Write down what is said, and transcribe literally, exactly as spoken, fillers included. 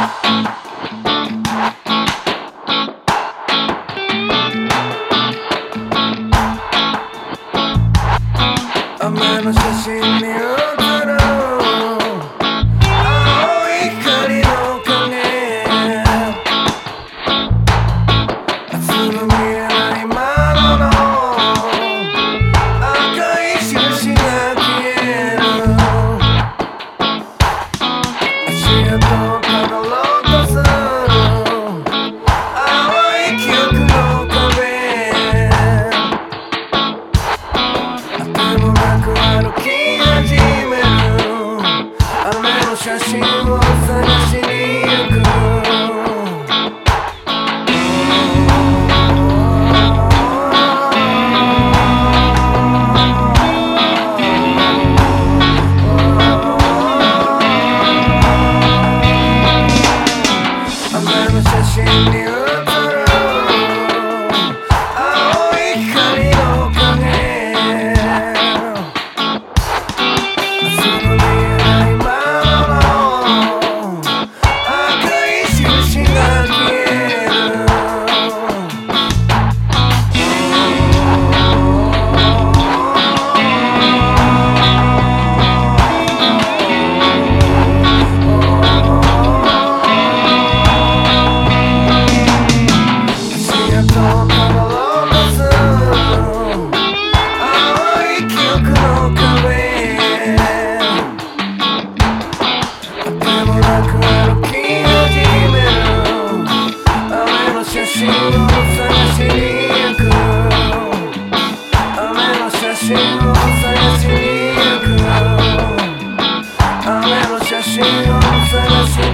雨の写真に写る青い光の影、明日の見えない窓の赤い印が消える、足跡をたどろうとする淡い記憶の壁、歩き始める雨の写真を探しに行く、雨の写真に写る青い光の影、写真を探しに行く、雨の写真を探しに行く、雨の写真を探しに行く。